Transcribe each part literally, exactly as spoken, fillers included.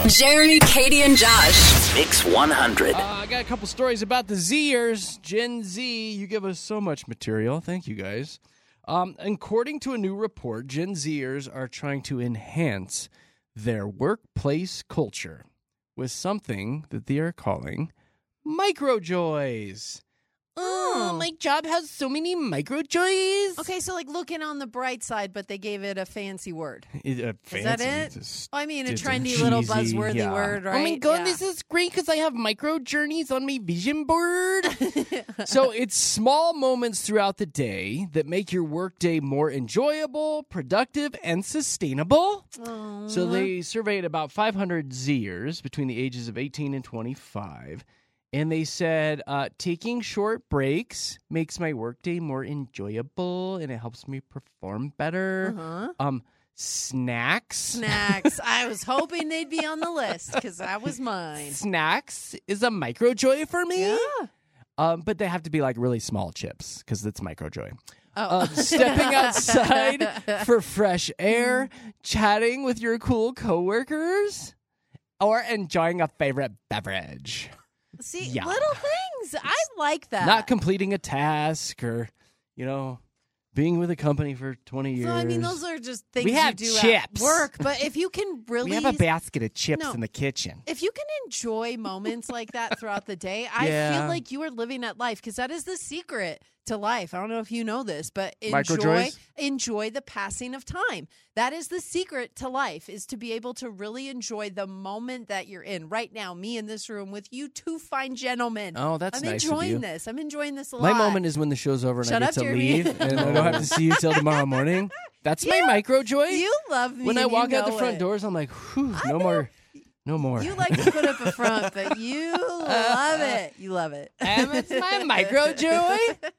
Jeremy, Katie, and Josh. Mix one hundred. Uh, I got a couple stories about the Zers. Gen Z, you give us so much material. Thank you, guys. Um, according to a new report, Gen Zers are trying to enhance their workplace culture with something that they are calling microjoys. Oh, my job has so many microjoys. Okay, so like looking on the bright side, but they gave it a fancy word. It, uh, Is that fancy. it? It's Well, I mean, a it's trendy little cheesy, buzzworthy yeah. word, right? Oh my god, Yeah. this is great because I have micro journeys on my vision board. So it's small moments throughout the day that make your workday more enjoyable, productive, and sustainable. Aw. So they surveyed about five hundred Zers between the ages of eighteen and twenty-five. And they said, uh, taking short breaks makes my workday more enjoyable and it helps me perform better. Uh-huh. Um, snacks. Snacks. I was hoping they'd be on the list because that was mine. Snacks is a microjoy for me. Yeah. Um, but they have to be like really small chips because that's microjoy. Oh. Um, stepping outside for fresh air, chatting with your cool coworkers, or enjoying a favorite beverage. See, Yeah. little things. I like that. Not completing a task or, you know, being with a company for twenty years. So, I mean, those are just things We have you do chips. at work. But if you can really... We have a basket of chips No. in the kitchen. If you can enjoy moments like that throughout the day, I Yeah. feel like you are living at life because that is the secret to life. I don't know if you know this, but enjoy Microjoys? enjoy the passing of time. That is the secret to life, is to be able to really enjoy the moment that you're in. Right now, me in this room with you two fine gentlemen. Oh, that's I'm nice of enjoying you. this. I'm enjoying this a My lot. moment is when the show's over and Shut I get up, to Jeremy. leave and I don't have to see you till tomorrow morning. That's my You- microjoy. You love me. When I and walk you out the know front it. doors, I'm like, whew, I no know. more, no more. You like to put up a front, but you love it. You love it. And it's my microjoy.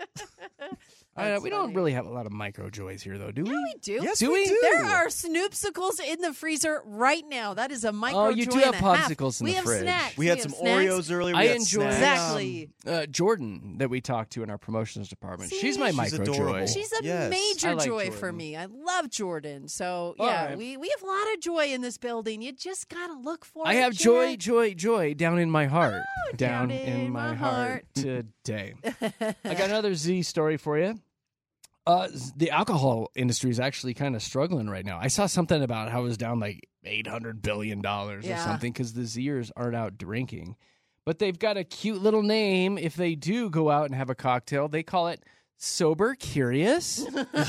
Uh, That's we don't funny. really have a lot of microjoys here, though, do we? Yeah, we do. Yes, Do we, we? do. There are Snoopsicles in the freezer right now. That is a micro Oh, you joy do and have a half. popsicles in we the have fridge. Snacks. We had have some snacks. Oreos earlier. We I had enjoy snacks. Exactly. Uh, Jordan that we talked to in our promotions department. She's my See? She's microjoy. adorable. She's a Yes. major I like joy for Jordan. me. I love Jordan. So All yeah, right. we, we have a lot of joy in this building. You just gotta look for I it. have joy, Jack. joy, joy down in my heart. Oh, down down in, in my, my heart, today. I got another Z story for you. Uh, the alcohol industry is actually kind of struggling right now. I saw something about how it was down like eight hundred billion dollars or Yeah. something because the Zers aren't out drinking. But they've got a cute little name. If they do go out and have a cocktail, they call it Sober Curious.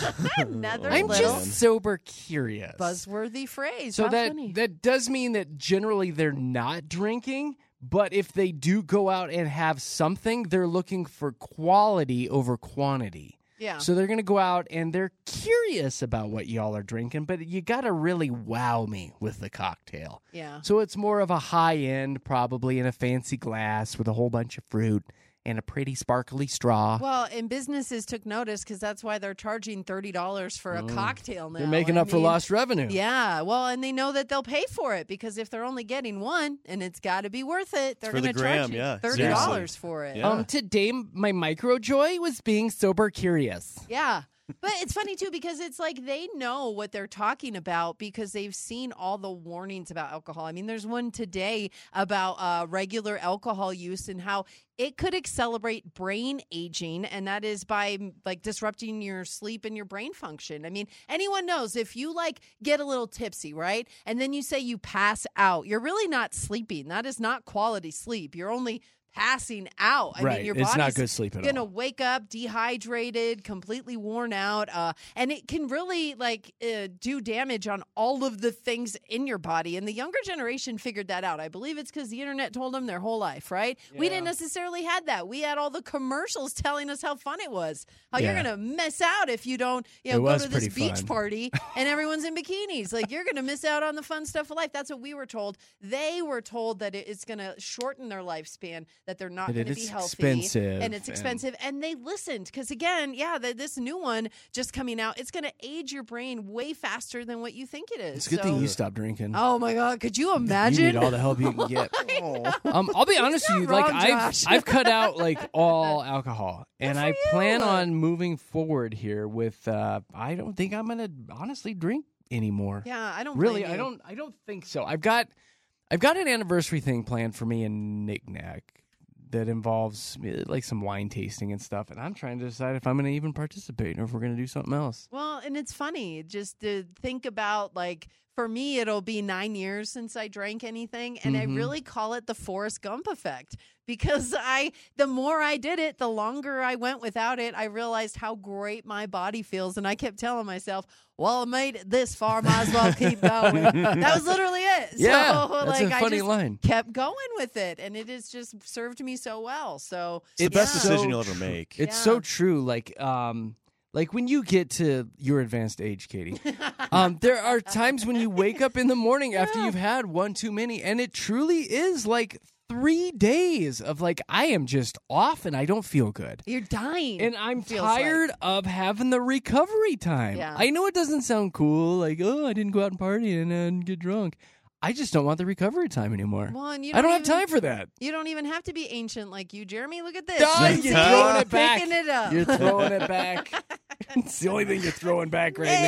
Another I'm little just sober curious. buzzworthy phrase. So How that funny. that does mean that generally they're not drinking, but if they do go out and have something, they're looking for quality over quantity. yeah. So they're going to go out and they're curious about what y'all are drinking, but you got to really wow me with the cocktail. yeah. So it's more of a high end, probably in a fancy glass with a whole bunch of fruit and a pretty sparkly straw. Well, and businesses took notice because that's why they're charging thirty dollars for a cocktail now. Mm. They're making I up for mean, lost revenue. Yeah, well, and they know that they'll pay for it because if they're only getting one and it's got to be worth it, they're for going the to charge gram, you yeah, thirty dollars seriously. for it. Yeah. Um, today, my microjoy was being sober curious. Yeah. But it's funny, too, because it's like they know what they're talking about because they've seen all the warnings about alcohol. I mean, there's one today about uh, regular alcohol use and how it could accelerate brain aging, and that is by like disrupting your sleep and your brain function. I mean, anyone knows if you like get a little tipsy, right? And then you say you pass out, you're really not sleeping. That is not quality sleep. You're only passing out. I Right. mean, your It's not body's good sleep at gonna all. wake up dehydrated, completely worn out, uh, and it can really like uh, do damage on all of the things in your body. And the younger generation figured that out. I believe it's because the internet told them their whole life, right? We Yeah. didn't necessarily had that. We had all the commercials telling us how fun it was, how Yeah. you're gonna miss out if you don't, you It know, go was to this pretty beach fun. party and everyone's in bikinis. Like you're gonna miss out on the fun stuff of life. That's what we were told. They were told that it- it's gonna shorten their lifespan, that they're not That going it to be is healthy, expensive and it's and- expensive. And they listened because, again, yeah, the, this new one just coming out, it's going to age your brain way faster than what you think it is. It's a good So- thing you stopped drinking. Oh my God, could you You imagine? need all the help you can get. Oh. Um, I'll be honest with you. not Like wrong, I've Josh. I've cut out like all alcohol, and for I plan you. on moving forward here with. Uh, I don't think I'm gonna honestly drink anymore. Yeah, I don't Really, blame I you. don't. I don't think so. I've got. I've got an anniversary thing planned for me and Nick Nack that involves uh, like some wine tasting and stuff, and I'm trying to decide if I'm going to even participate or if we're going to do something else. Well, and it's funny just to think about, like, for me, it'll be nine years since I drank anything, and Mhm. I really call it the Forrest Gump effect because I, the more I did it, the longer I went without it, I realized how great my body feels, and I kept telling myself, well, I made it this far, might as well keep going. That was literally it. Yeah, so, that's like, a funny I just line. kept going with it, and it has just served me so well. So It's the It's best so decision you'll ever make. It's Yeah. so true. Like, um, like when you get to your advanced age, Katie, um, there are times when you wake up in the morning after you've had one too many, and it truly is like three days of like, I am just off and I don't feel good. You're dying. And I'm feels tired of having the recovery time. Yeah. I know it doesn't sound cool, like, oh, I didn't go out and party and, and get drunk. I just don't want the recovery time anymore. Well, and you I don't have even- time for that. You don't even have to be ancient like you, Jeremy. Look at this. Oh, You you're see? throwing it back. Picking it up. You're throwing it back. It's the only thing you're throwing back right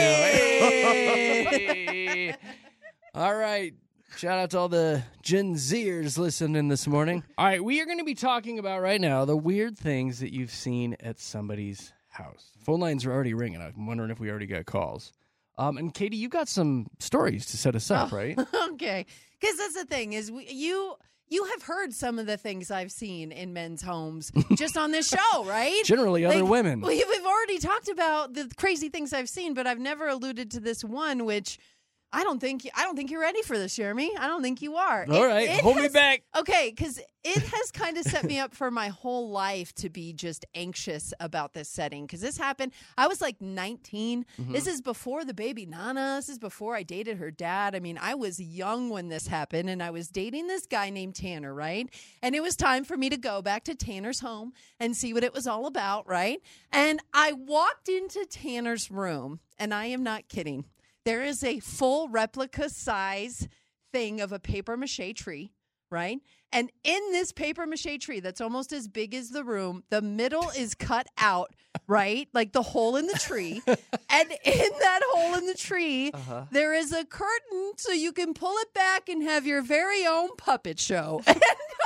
Hey. now. Hey. All right. Shout out to all the Gen Zers listening this morning. All right, we are going to be talking about right now the weird things that you've seen at somebody's house. Phone lines are already ringing. I'm wondering if we already got calls. Um, and Katie, you got some stories to set us up, Oh, right? Okay. Because that's the thing is we, you you have heard some of the things I've seen in men's homes just on this show, right? Generally, other Like, women. we- We've already talked about the crazy things I've seen, but I've never alluded to this one, which I don't think I don't think you're ready for this, Jeremy. I don't think you are. All It- right, it hold me has- back. Okay, because it has kind of set me up for my whole life to be just anxious about this setting. Because this happened, I was like nineteen. Mm-hmm. This is before the baby Nana. This is before I dated her dad. I mean, I was young when this happened, and I was dating this guy named Tanner, right? And it was time for me to go back to Tanner's home and see what it was all about, right? And I walked into Tanner's room, and I am not kidding. There is a full replica size thing of a paper mache tree, right? And in this paper mache tree that's almost as big as the room, the middle is cut out, right? Like the hole in the tree. And in that hole in the tree, Uh-huh. there is a curtain so you can pull it back and have your very own puppet show. And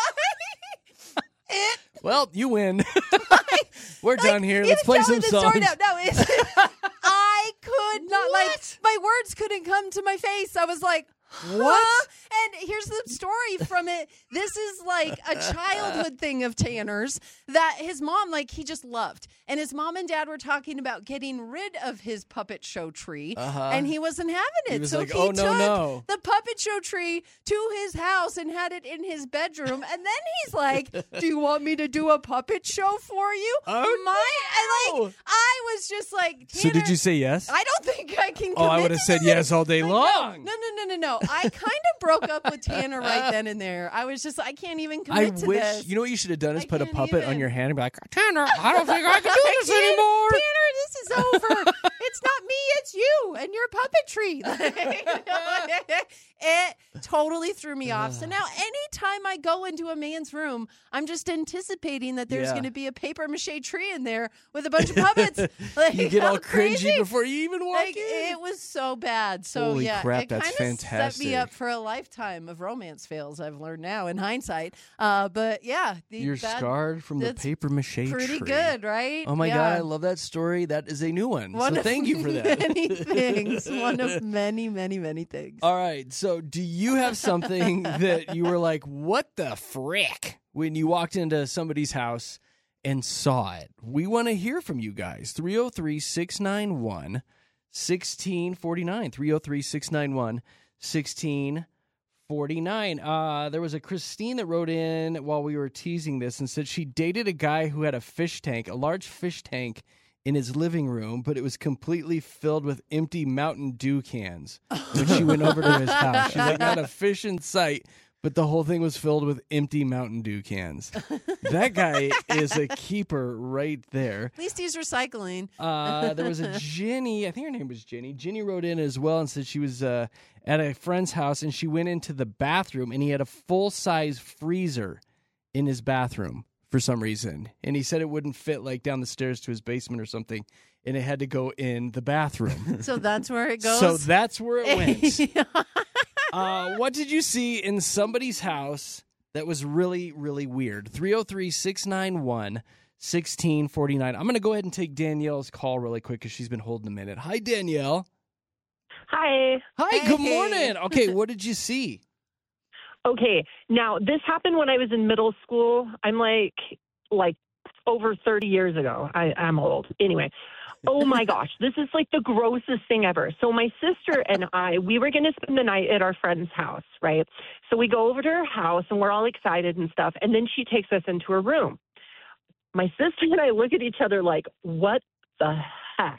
I, it Well, you win. We're like, done here. even Let's play telling some the story songs. now. No, it's, I could not, like, What? my words couldn't come to my face. I was like, What? huh? And here's the story from it. This is like a childhood thing of Tanner's that his mom, like, he just loved. And his mom and dad were talking about getting rid of his puppet show tree. Uh-huh. And he wasn't having it. He was so like, he "Oh, no, took no." the puppet show tree to his house and had it in his bedroom. And then he's like, do you want me to do a puppet show for you? Oh, My, no. and like, I was just like, So did Tanner, you say yes? I don't think I can. Oh, I commit would have to said this. yes all day Like, long. No, no, no, no, no. I kind of broke up with Tanner right then and there. I was just, I can't even I commit to wish, this. you know what you should have done is I put a can't puppet on even. your hand and be like, Tanner, I don't think I can do I this can't- anymore. Tanner, this is over. It's not me, it's you and your puppetry. It totally threw me off. So now anytime I go into a man's room, I'm just anticipating that there's Yeah. going to be a paper mache tree in there with a bunch of puppets. Like, You get how all cringy crazy. before you even walk Like, in. it was so bad. So Holy yeah, crap, it that's kind of set me fantastic. up for a lifetime of romance fails. I've learned now in hindsight. Uh, but yeah, the, You're that, scarred from the that's paper mache pretty tree. good, right? Oh my Yeah. God, I love that story. That is a new one. One so of thank you for that. Many things. One of many, many, many things. All right. So, do you have something that you were like, what the frick, when you walked into somebody's house and saw it? We want to hear from you guys. three oh three, six nine one, one six four nine. three oh three, six nine one, one six four nine. Uh, there was a Christine that wrote in while we were teasing this and said she dated a guy who had a fish tank, a large fish tank in his living room, but it was completely filled with empty Mountain Dew cans when she went over to his house. She's like, not a fish in sight, but the whole thing was filled with empty Mountain Dew cans. That guy is a keeper right there. At least he's recycling. Uh, there was a Jenny, I think her name was Jenny. Jenny wrote in as well and said she was uh, at a friend's house and she went into the bathroom and he had a full-size freezer in his bathroom for some reason. And he said it wouldn't fit like down the stairs to his basement or something and it had to go in the bathroom. So that's where it goes. So that's where it went. Uh, what did you see in somebody's house that was really, really weird? three oh three, six nine one, one six four nine. I'm going to go ahead and take Danielle's call really quick because she's been holding a minute. Hi, Danielle. Hi. Hi, Hey. good morning. Okay, what did you see? Okay, now this happened when I was in middle school. I'm like, like over thirty years ago. I, I'm old. Anyway, oh my gosh, this is like the grossest thing ever. So my sister and I, we were going to spend the night at our friend's house, right? So we go over to her house and we're all excited and stuff. And then she takes us into her room. My sister and I look at each other like, what the heck?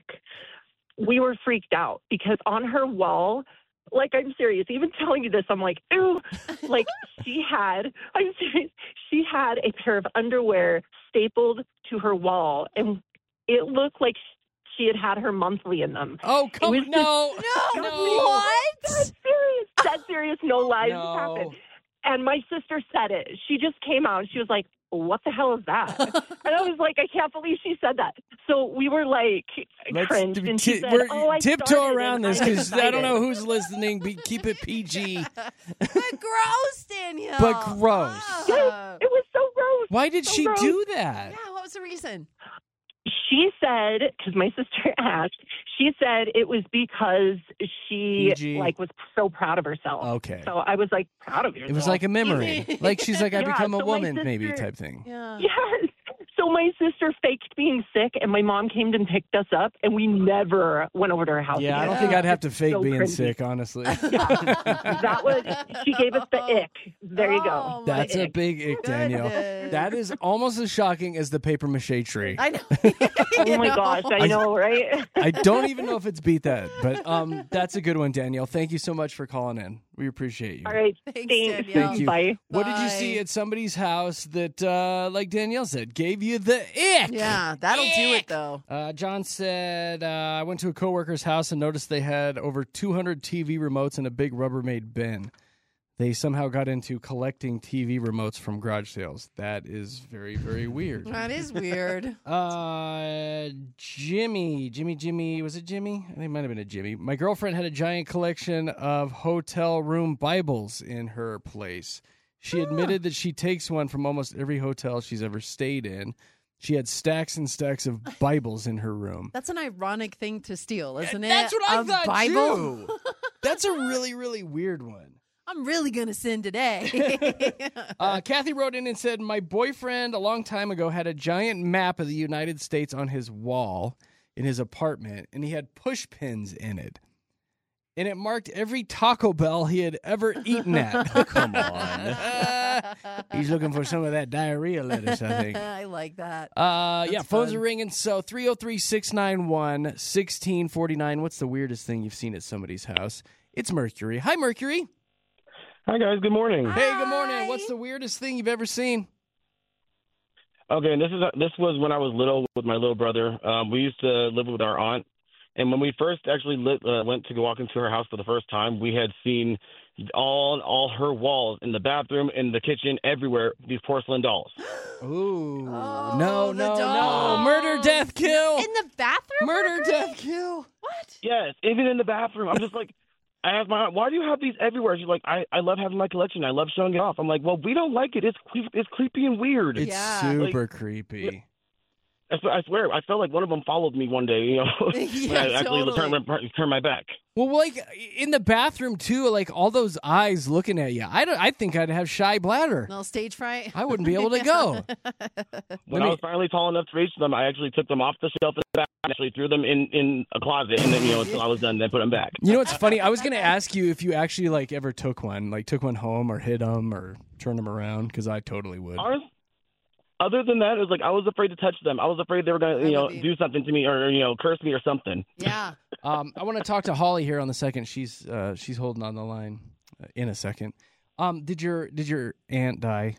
We were freaked out because on her wall, like, I'm serious, even telling you this, I'm like, ew, like she had, I'm serious, she had a pair of underwear stapled to her wall and it looked like she had had her monthly in them. Oh, come was on. No. No, No. what? That's serious. That's serious. No lies No. happened. And my sister said it. She just came out and she was like, what the hell is that? And I was like, I can't believe she said that. So we were like, Let's cringed. t- And she t- said, we're- oh, I tiptoe started around and this I'm because I don't know excited." who's listening. Be, keep it P G. But gross, Danielle. But gross. Ah. It was so gross. Why did So she gross. do that? Yeah, what was the reason? She said, because my sister asked, she said it was because she P G. like was so proud of herself. Okay. So I was like, proud of yourself. It was like a memory. Like she's like, I Yeah, become a so my woman, maybe sister- type thing. Yeah. Yes. So my sister faked being sick, and my mom came and picked us up, and we never went over to her house. Yeah, I again. don't think I'd have to fake So being cringy. sick, honestly. That was, she gave us the ick. There you Oh, go. my That's a ick. big ick, Danielle. Goodness. That is almost as shocking as the paper mache tree. I know. Oh my gosh, I know, right? I don't even know if it's beat that, but um, that's a good one, Danielle. Thank you so much for calling in. We appreciate you. All right. Thanks, Thanks. Danielle. Thank you. Bye. What did you see Bye. at somebody's house that, uh, like Danielle said, gave you the ick? Yeah, that'll do it, though. Uh, John said, uh, I went to a coworker's house and noticed they had over two hundred T V remotes in a big Rubbermaid bin. They somehow got into collecting T V remotes from garage sales. That is very, very weird. That is weird. Uh, Jimmy, Jimmy, Jimmy, was it Jimmy? I think it might have been a Jimmy. My girlfriend had a giant collection of hotel room Bibles in her place. She admitted that she takes one from almost every hotel she's ever stayed in. She had stacks and stacks of Bibles in her room. That's an ironic thing to steal, isn't it? That's what I A thought Bible? too. That's a really, really weird one. I'm really going to sin today. Uh, Kathy wrote in and said, my boyfriend a long time ago had a giant map of the United States on his wall in his apartment, and he had push pins in it. And it marked every Taco Bell he had ever eaten at. Come on. He's looking for some of that diarrhea lettuce, I think. I like that. Uh, yeah, That's phones fun. are ringing. So three oh three, six nine one, one six four nine. What's the weirdest thing you've seen at somebody's house? It's Mercury. Hi, Mercury. Hi, guys. Good morning. Hey, good morning. Hi. What's the weirdest thing you've ever seen? Okay, and this is this was when I was little with my little brother. Um, we used to live with our aunt, and when we first actually lit, uh, went to go walk into her house for the first time, we had seen all all her walls in the bathroom, in the kitchen, everywhere these porcelain dolls. Ooh. Oh, no, the no, no. dolls. Murder, death, kill. In the bathroom? Murder, Mercury? death, kill. What? Yes, even in the bathroom. I'm just like, I asked my aunt, why do you have these everywhere? She's like, I, I love having my collection. I love showing it off. I'm like, well, we don't like it. It's cre- it's creepy and weird. It's Yeah. super creepy. I, swear, I swear, I felt like one of them followed me one day. You know, when Yeah, I actually totally. turned my, turned my back. Well, like in the bathroom too, like all those eyes looking at you. I don't. I think I'd have shy bladder. No stage fright? I wouldn't be able to go. When me- I was finally tall enough to reach them, I actually took them off the shelf in the back and actually threw them in, in a closet, and then you know until I was done, then put them back. You know what's funny? I was going to ask you if you actually like ever took one, like took one home or hit them or turned them around, because I totally would. Honest, other than that, it was like I was afraid to touch them. I was afraid they were going to, you I know, would be. do something to me or you know curse me or something. Yeah. Um, I want to talk to Holly here on the second. She's uh, she's holding on the line uh, in a second. Um, did your did your aunt die?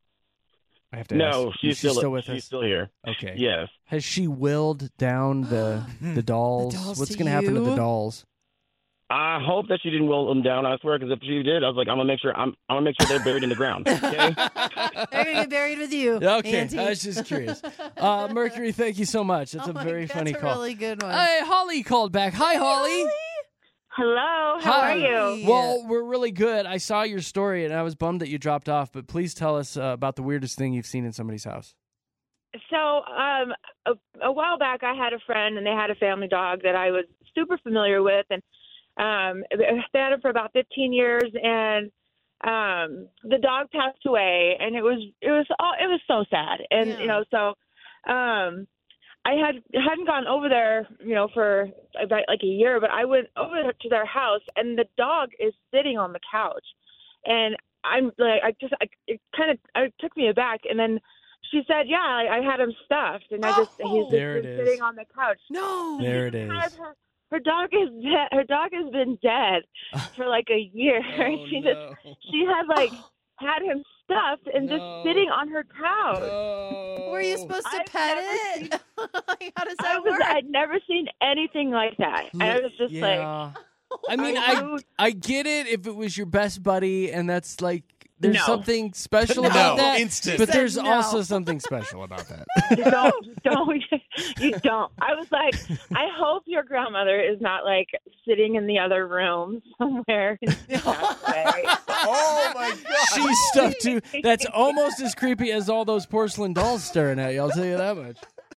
I have to No, ask. she's, still, with she's us. still here. Okay. Yes. Has she willed down the the dolls? dolls What's to going to happen to the you? dolls? I hope that she didn't will them down. I swear, because if she did, I was like, I'm gonna make sure I'm, I'm gonna make sure they're buried in the ground. Okay. They're going to get buried with you. Okay, Auntie. I was just curious. Uh, Mercury, thank you so much. That's Oh a my very God, funny that's a call. really good one. Hey, Holly called back. Hi, Holly. Hello, how Hi. are you? Well, we're really good. I saw your story, and I was bummed that you dropped off, but please tell us uh, about the weirdest thing you've seen in somebody's house. So um, a, a while back, I had a friend, and they had a family dog that I was super familiar with, and um, they had him for about fifteen years, and um, the dog passed away, and it was it was all, it was so sad, and Yeah. you know, so um, I had hadn't gone over there, you know, for about like a year, but I went over to their house, and the dog is sitting on the couch, and I'm like, I just, I, it kind of, it took me aback, and then she said, "Yeah, I, I had him stuffed, and I just, Oh, he's just there it been is. sitting on the couch." No. There it is. Has Her, her dog is dead. Her dog has been dead for like a year. Oh, she no. just, she had like had him stuffed and No. just sitting on her couch. No. Were you supposed to I've pet never it? Like, how does I that was, work? I'd never seen anything like that. And I was just like, yeah. I mean, I I know- I get it if it was your best buddy, and that's like there's No. something special No, about that. instant. But He said there's no. also something special about that. you don't, you don't, you don't. I was like, I hope your grandmother is not like sitting in the other room somewhere. in the way. Oh my god! She's stuffed too. That's almost as creepy as all those porcelain dolls staring at you. I'll tell you that much.